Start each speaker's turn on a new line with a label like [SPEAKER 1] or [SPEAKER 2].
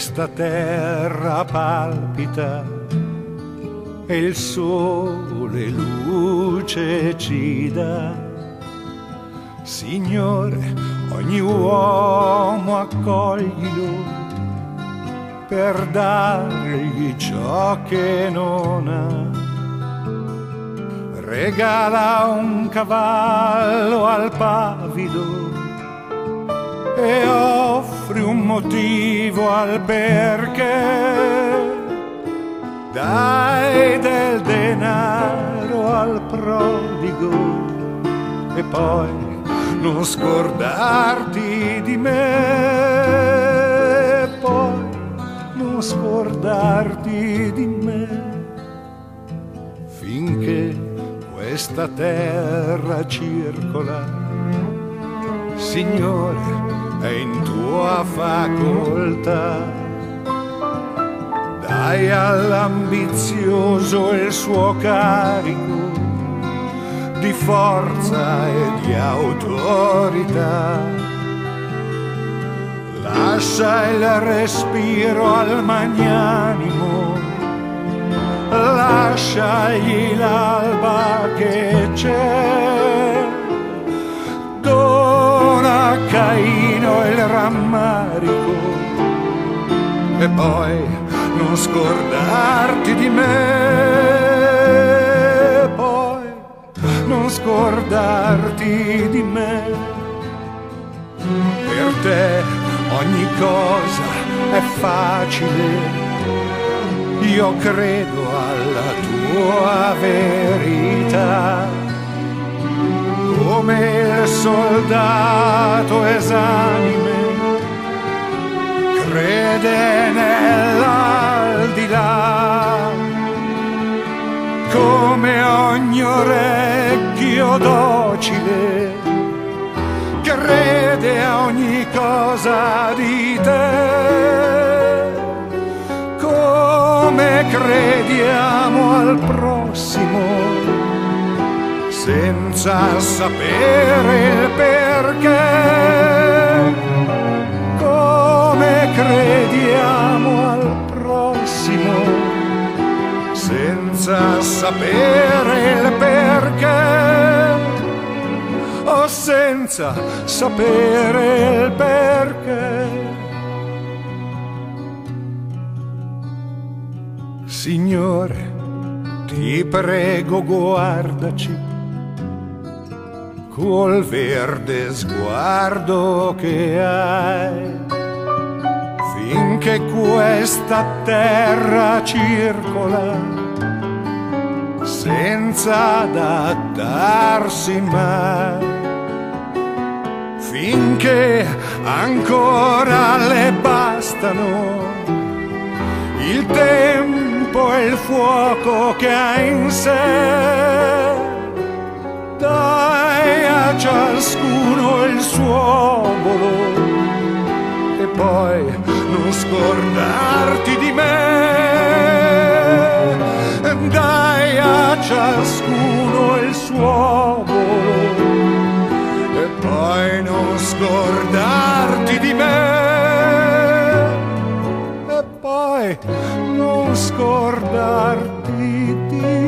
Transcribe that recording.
[SPEAKER 1] questa terra palpita e il sole luce ci dà. Signore, ogni uomo accoglilo per dargli ciò che non ha. Regala un cavallo al pavido e offri un motivo al perché. Dai del denaro al prodigo e poi non scordarti di me, poi non scordarti di me, finché questa terra circola. Signore, è in tua facoltà. Dai all'ambizioso il suo carico di forza e di autorità. Lascia il respiro al magnanimo, lasciagli l'alba che c'è. Dona a Caino il rammarico e poi non scordarti di me, poi non scordarti di me. Per te ogni cosa è facile, io credo alla tua verità. Come il soldato esanime crede nell'aldilà, come ogni orecchio docile crede a ogni cosa di te, come crediamo al prossimo senza sapere il perché, come crediamo al prossimo senza sapere il perché, o senza sapere il perché. Signore, ti prego, guardaci col verde sguardo che hai, finché questa terra circola senza adattarsi mai, finché ancora le bastano il tempo e il fuoco che ha in sé. Dai a ciascuno il suo obolo e poi non scordarti di me. Dai a ciascuno il suo obolo e poi non scordarti di me, e poi non scordarti di me.